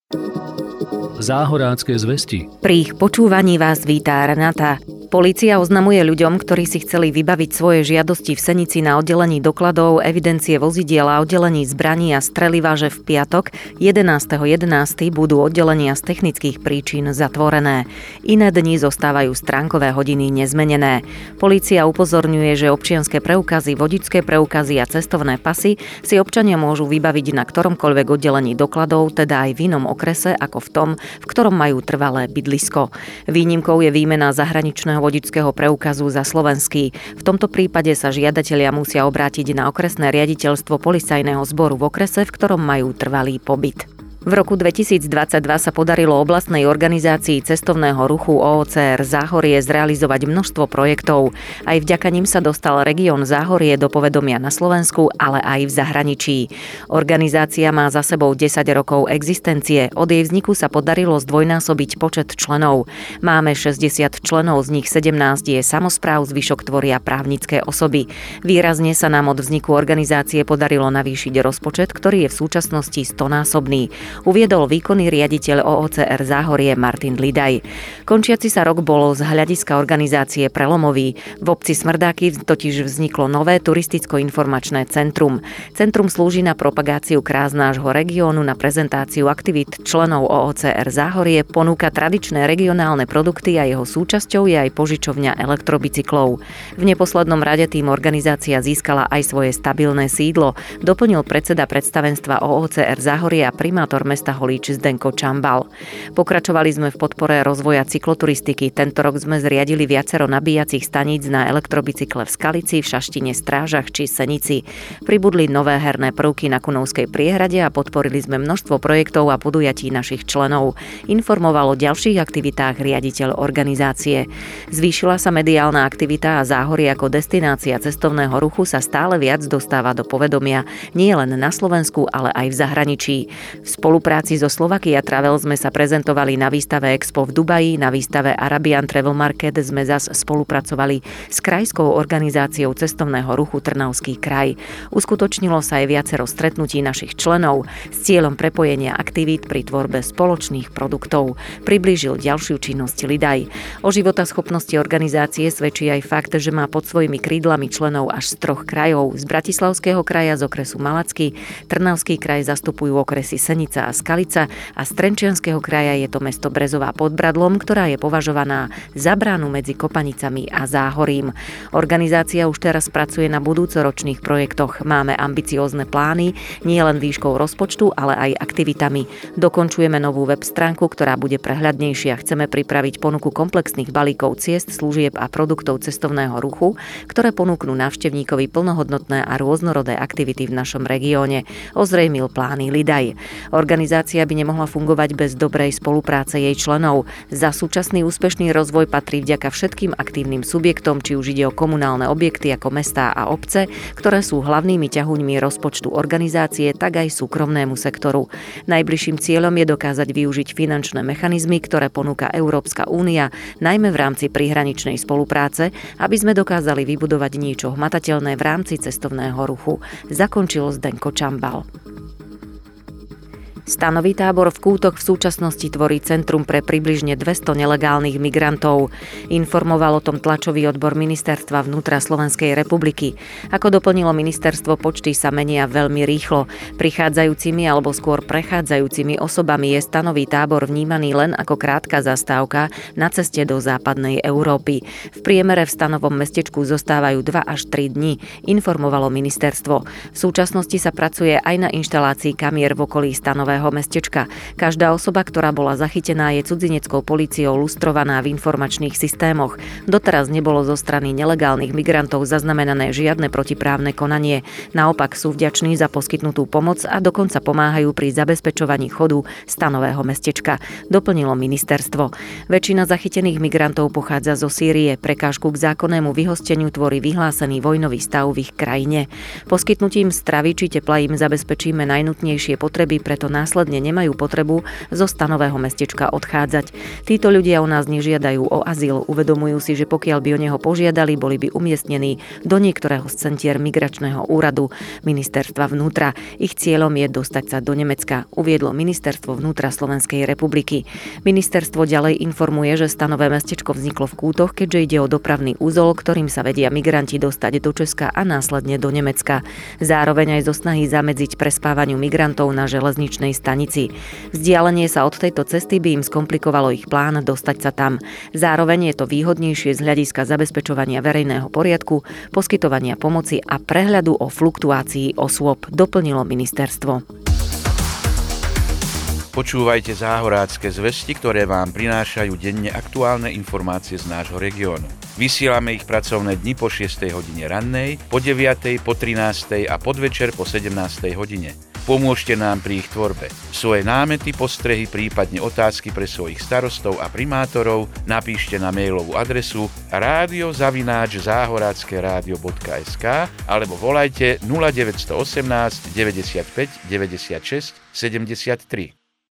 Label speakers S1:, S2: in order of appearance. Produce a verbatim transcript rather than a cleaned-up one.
S1: Záhorácké zvesti.
S2: Pri ich počúvaní vás víta Renata. Polícia oznamuje ľuďom, ktorí si chceli vybaviť svoje žiadosti v Senici na oddelení dokladov, evidencie vozidiel a oddelení zbraní a streliva, že v piatok jedenásteho jedenásteho budú oddelenia z technických príčin zatvorené. Iné dni zostávajú stránkové hodiny nezmenené. Polícia upozorňuje, že občianske preukazy, vodičské preukazy a cestovné pasy si občania môžu vybaviť na ktoromkoľvek oddelení dokladov, teda aj v inom okrese ako v tom, v ktorom majú trvalé bydlisko. Výnimkou je výmena zahraničného vodičského preukazu za slovenský. V tomto prípade sa žiadatelia musia obrátiť na okresné riaditeľstvo policajného zboru v okrese, v ktorom majú trvalý pobyt. V roku dvetisícdvadsaťdva sa podarilo oblastnej organizácii cestovného ruchu ó ó cé er Záhorie zrealizovať množstvo projektov. Aj vďaka nim sa dostal región Záhorie do povedomia na Slovensku, ale aj v zahraničí. Organizácia má za sebou desať rokov existencie. Od jej vzniku sa podarilo zdvojnásobiť počet členov. Máme šesťdesiat členov, z nich sedemnásť je samospráv, zvyšok tvoria právnické osoby. Výrazne sa nám od vzniku organizácie podarilo navýšiť rozpočet, ktorý je v súčasnosti stonásobný. Uviedol výkonný riaditeľ ó ó cé er Záhorie Martin Lidaj. Končiaci sa rok bol z hľadiska organizácie prelomový. V obci Smrdáky totiž vzniklo nové turisticko-informačné centrum. Centrum slúži na propagáciu krás nášho regiónu, na prezentáciu aktivít členov ó ó cé er Záhorie, ponúka tradičné regionálne produkty a jeho súčasťou je aj požičovňa elektrobicyklov. V neposlednom rade tým organizácia získala aj svoje stabilné sídlo, doplnil predseda predstavenstva ó ó cé er Záhorie a primátor mesta Holíč Zdenko Čambal. Pokračovali sme v podpore rozvoja cykloturistiky. Tento rok sme zriadili viacero nabíjacích staníc na elektrobicykle v Skalici, v Šaštine, Strážach či Senici. Pribudli nové herné prvky na Kunovskej priehrade a podporili sme množstvo projektov a podujatí našich členov. Informoval o ďalších aktivitách riaditeľ organizácie. Zvýšila sa mediálna aktivita a Záhorie ako destinácia cestovného ruchu sa stále viac dostáva do povedomia nie len na Slovensku, ale aj v zahraničí. V spolupráci so Slovakia Travel sme sa prezentovali na výstave Expo v Dubaji, na výstave Arabian Travel Market sme zas spolupracovali s krajskou organizáciou cestovného ruchu Trnavský kraj. Uskutočnilo sa aj viacero stretnutí našich členov s cieľom prepojenia aktivít pri tvorbe spoločných produktov. Priblížil ďalšiu činnosť Lidaj. O životaschopnosti organizácie svedčí aj fakt, že má pod svojimi krídlami členov až z troch krajov. Z Bratislavského kraja, z okresu Malacký, Trnavský kraj zastupujú okresy Senica a Skalica a z Trenčianskeho kraja je to mesto Brezová pod Bradlom, ktorá je považovaná za bránu medzi Kopanicami a Záhorím. Organizácia už teraz pracuje na budúcoročných projektoch. Máme ambiciózne plány, nie len výškou rozpočtu, ale aj aktivitami. Dokončujeme novú web stránku, ktorá bude prehľadnejšia. Chceme pripraviť ponuku komplexných balíkov ciest, služieb a produktov cestovného ruchu, ktoré ponúknú návštevníkovi plnohodnotné a rôznorodé aktivity v našom regióne, ozrejmil plány Lidaj. Organizácia by nemohla fungovať bez dobrej spolupráce jej členov. Za súčasný úspešný rozvoj patrí vďaka všetkým aktívnym subjektom, či už ide o komunálne objekty ako mestá a obce, ktoré sú hlavnými ťahuňmi rozpočtu organizácie, tak aj súkromnému sektoru. Najbližším cieľom je dokázať využiť finančné mechanizmy, ktoré ponúka Európska únia, najmä v rámci prihraničnej spolupráce, aby sme dokázali vybudovať niečo hmatateľné v rámci cestovného ruchu. Zakončil Zdenko Čambal. Stanový tábor v Kútoch v súčasnosti tvorí centrum pre približne dvesto nelegálnych migrantov. Informoval o tom tlačový odbor Ministerstva vnútra Slovenskej republiky. Ako doplnilo ministerstvo, počty sa menia veľmi rýchlo. Prichádzajúcimi alebo skôr prechádzajúcimi osobami je stanový tábor vnímaný len ako krátka zastávka na ceste do západnej Európy. V priemere v stanovom mestečku zostávajú dva až tri dni, informovalo ministerstvo. V súčasnosti sa pracuje aj na inštalácii kamier v okolí stanového mestečka. Každá osoba, ktorá bola zachytená, je cudzineckou políciou lustrovaná v informačných systémoch. Doteraz nebolo zo strany nelegálnych migrantov zaznamenané žiadne protiprávne konanie. Naopak sú vďační za poskytnutú pomoc a dokonca pomáhajú pri zabezpečovaní chodu stanového mestečka, doplnilo ministerstvo. Väčšina zachytených migrantov pochádza zo Sýrie. Prekážku k zákonnému vyhosteniu tvorí vyhlásený vojnový stav v ich krajine. Poskytnutím stravy či tepla im zabezpečíme najnutnejšie potreby, preto nás následne nemajú potrebu zo stanového mestečka odchádzať. Títo ľudia u nás nežiadajú o azyl, uvedomujú si, že pokiaľ by o neho požiadali, boli by umiestnení do niektorého z centier migračného úradu Ministerstva vnútra. Ich cieľom je dostať sa do Nemecka, uviedlo Ministerstvo vnútra Slovenskej republiky. Ministerstvo ďalej informuje, že stanové mestečko vzniklo v Kútoch, keďže ide o dopravný úzol, ktorým sa vedia migranti dostať do Česka a následne do Nemecka. Zároveň aj zo snahy zamedziť prespávaniu migrantov na železničnej stanici. Vzdialenie sa od tejto cesty by im skomplikovalo ich plán dostať sa tam. Zároveň je to výhodnejšie z hľadiska zabezpečovania verejného poriadku, poskytovania pomoci a prehľadu o fluktuácii osôb, doplnilo ministerstvo.
S3: Počúvajte Záhorácké zvesti, ktoré vám prinášajú denne aktuálne informácie z nášho regiónu. Vysielame ich pracovné dni po šiestej hodine rannej, po deviatej, po trinástej a podvečer po sedemnástej hodine. Pomôžte nám pri ich tvorbe. Svoje námety, postrehy, prípadne otázky pre svojich starostov a primátorov napíšte na mailovú adresu rádio zavináč záhoracké rádio bodka es ká alebo volajte nula deväť jedna osem deväťdesiatpäť deväťdesiatšesť sedemdesiattri.